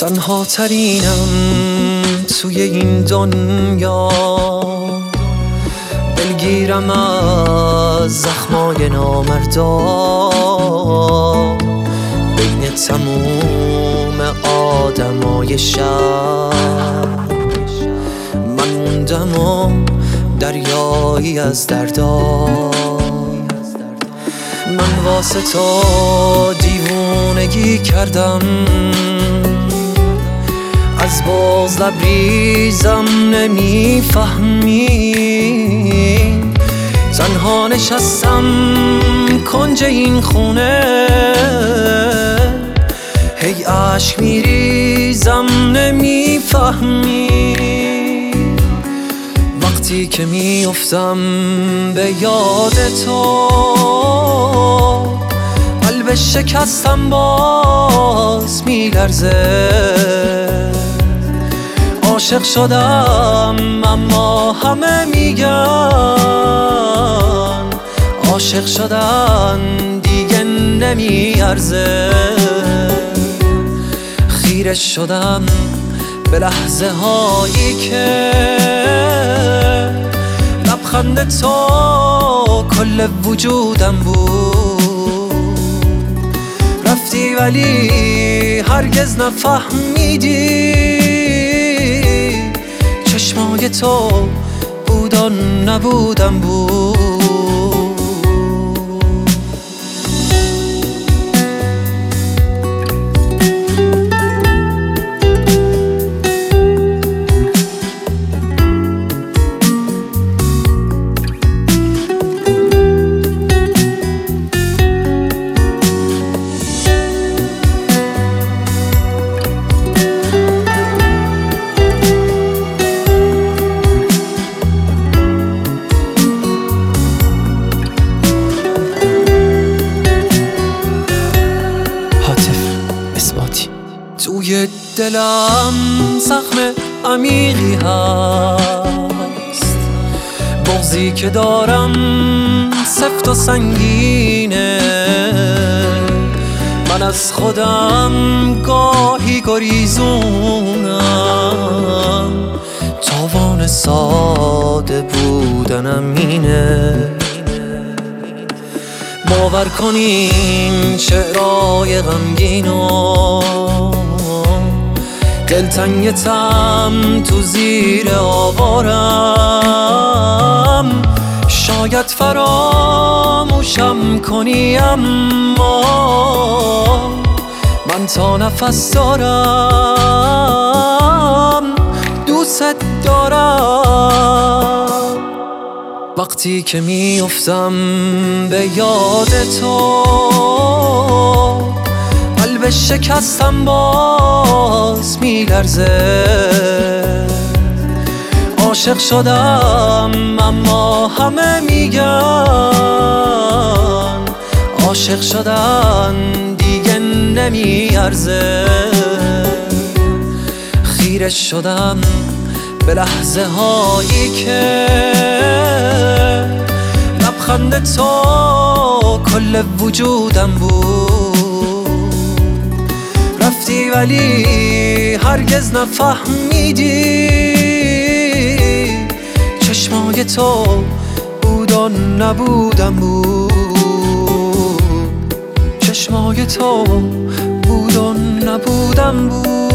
تنها ترینم توی این دنیا، دلگیرم از زخمای نامردا. بین تموم آدمای شهر من موندم و دریایی از دردا. من واسه تو دیوونگی کردم، از باز لبریزم نمیفهمی. تنها نشستم کنج این خونه، هی عشق میریزم نمیفهمی. وقتی که میافتم به یاد تو، قلب شکستم باز میلرزه. عاشق شدم اما همه میگن عاشق شدن دیگه نمیارزه. خیره شدم به لحظه هایی که لبخند تو کل وجودم بود. رفتی ولی هرگز نفهمیدی، چشمای تو بود و نبودم بود. توی دلم زخم عمیقی هست، بغضی که دارم سفت و سنگینه. من از خودم گاهی گریزونم، تاوان ساده بودنم اینه. باور کنین شعرهای غمگینو، دلتنگتم تو زیر آوارم. شاید فراموشم کنی اما من تا نفس دارم دوست دارم. وقتی که میافتم به یاد تو، قلب شکستم باز میلرزه. عاشق شدم اما همه میگن عاشق شدن دیگه نمیارزه. خیره شدم به لحظه هایی که لبخند تو کل وجودم بود. رفتی ولی هرگز نفهمیدی، چشمای تو بود و نبودم بود. چشمای تو بود و نبودم بود.